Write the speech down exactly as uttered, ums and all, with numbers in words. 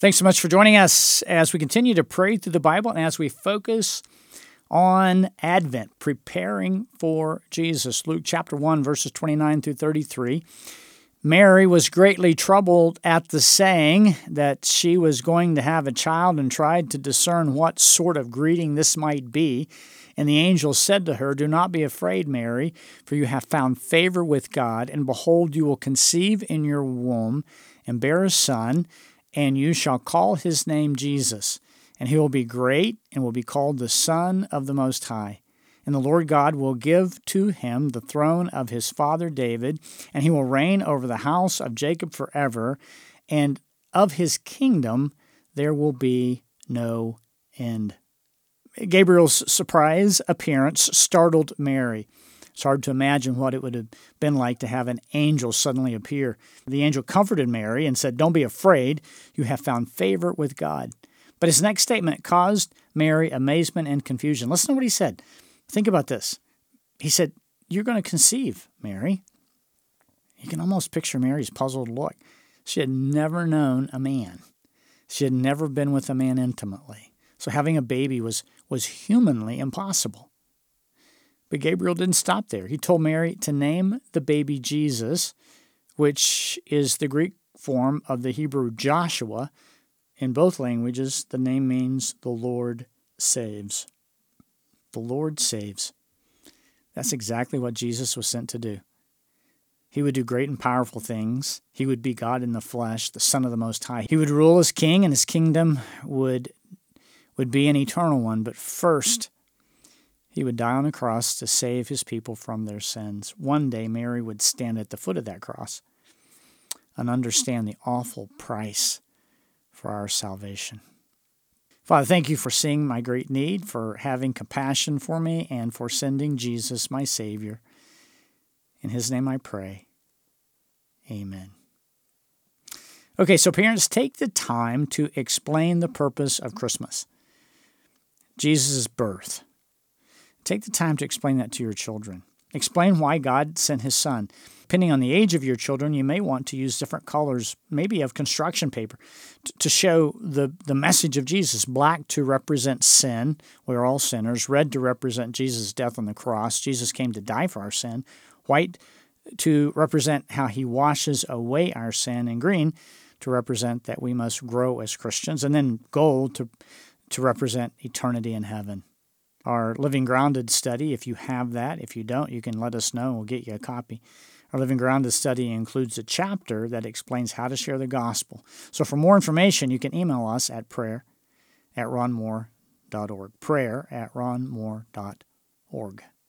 Thanks so much for joining us as we continue to pray through the Bible and as we focus on Advent, preparing for Jesus. Luke chapter one, verses twenty-nine through thirty-three. Mary was greatly troubled at the saying that she was going to have a child and tried to discern what sort of greeting this might be. And the angel said to her, "Do not be afraid, Mary, for you have found favor with God, and behold, you will conceive in your womb and bear a son, and you shall call his name Jesus. And he will be great and will be called the Son of the Most High. And the Lord God will give to him the throne of his father David, and he will reign over the house of Jacob forever, and of his kingdom there will be no end." Gabriel's surprise appearance startled Mary. It's hard to imagine what it would have been like to have an angel suddenly appear. The angel comforted Mary and said, "Don't be afraid. You have found favor with God." But his next statement caused Mary amazement and confusion. Listen to what he said. Think about this. He said, "You're going to conceive, Mary." You can almost picture Mary's puzzled look. She had never known a man. She had never been with a man intimately. So having a baby was, was humanly impossible. But Gabriel didn't stop there. He told Mary to name the baby Jesus, which is the Greek form of the Hebrew Joshua. In both languages, the name means the Lord saves. The Lord saves. That's exactly what Jesus was sent to do. He would do great and powerful things. He would be God in the flesh, the Son of the Most High. He would rule as king, and his kingdom would, would be an eternal one. But first, he would die on a cross to save his people from their sins. One day, Mary would stand at the foot of that cross and understand the awful price for our salvation. Father, thank you for seeing my great need, for having compassion for me, and for sending Jesus, my Savior. In his name I pray. Amen. Okay, so parents, take the time to explain the purpose of Christmas, Jesus' birth. Take the time to explain that to your children. Explain why God sent his son. Depending on the age of your children, you may want to use different colors, maybe of construction paper, to show the, the message of Jesus. Black to represent sin. We're all sinners. Red to represent Jesus' death on the cross. Jesus came to die for our sin. White to represent how he washes away our sin. And green to represent that we must grow as Christians. And then gold to, to represent eternity in heaven. Our Living Grounded study, if you have that. If you don't, you can let us know and we'll get you a copy. Our Living Grounded study includes a chapter that explains how to share the gospel. So for more information, you can email us at prayer at ron moore dot org. Prayer at ron moore dot org.